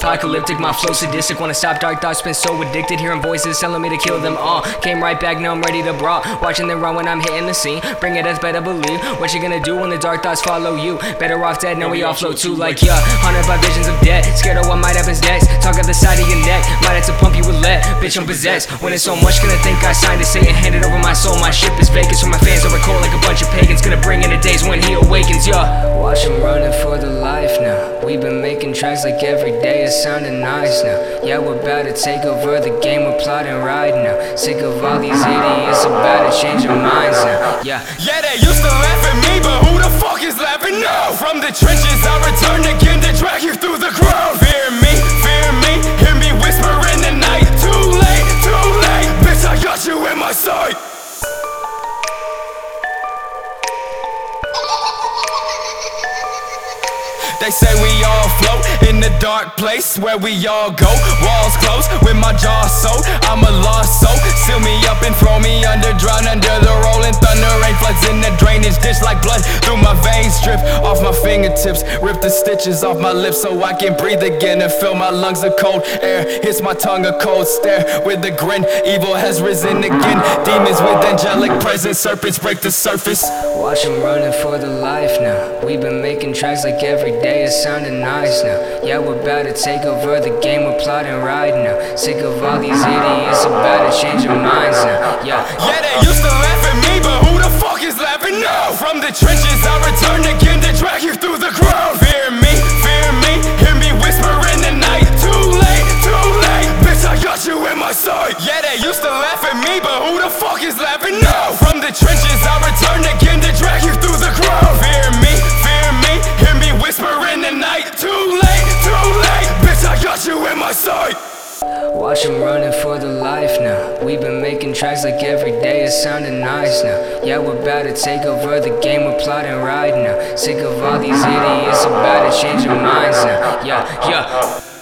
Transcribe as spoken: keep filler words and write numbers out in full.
apocalyptic, my flow sadistic. Wanna stop dark thoughts, been so addicted. Hearing voices telling me to kill them all. Came right back, now I'm ready to brawl. Watching them run when I'm hitting the scene. Bring it, that's better believe. What you gonna do when the dark thoughts follow you? Better off dead, now we all float too. Like yeah, haunted by visions of death. Scared of what might happen next. Talk at the side of your neck. Might have to pump you with lead. Bitch, I'm possessed. When it's so much, gonna think I signed it. Satan handed over my soul. My ship is vacant, so my fans are cold like a bunch of pagans. Gonna bring in the days when he awakens, yeah. Watch him running for the life now. We've been making tracks like every day, it's sounding nice now. Yeah, we're about to take over the game, we're plotting right now. Sick of all these idiots about to change their minds now. Yeah, yeah, they used to laugh at me, but who the fuck is laughing now? From the trenches I return again to drag you through the crowd. Fear me, fear me, hear me whisper in the night. Too late, too late, bitch, I got you in my sight. They say we all float in the dark place where we all go. Walls closed with my jaw sewed. I'm a lost soul. Seal me up and throw me under. Drown under the rolling thunder. Rain floods in the drainage ditch like blood through my veins. Drip off my fingertips. Rip the stitches off my lips so I can breathe again and fill my lungs with cold air. Hits my tongue a cold stare with a grin. Evil has risen again. Demons with angelic presence. Serpents break the surface. Watch them running for the life now. We've been making tracks like every day, it's sounding nice now. Yeah, we're about to take over the game, we're plotting right now. Sick of all these idiots about to change their minds now. Yeah, yeah, they used to laugh at me, but who the fuck is laughing now? From the trenches I return again to drag you through the crowd. Fear me, fear me, hear me whisper in the night. Too late, too late, bitch, I got you in my sight. Yeah, they used to laugh at me, but who the fuck is laughing now? From the trenches I return again to drag you through the crowd. Fear me, fear me, hear me whisper in the night. Too late, too late, bitch, I got you in my sight. Watch them running for the life now. We've been making tracks like every day, it's sounding nice now. Yeah, we're about to take over the game, we're plotting right now. Sick of all these idiots about to change their minds now. Yeah, yeah.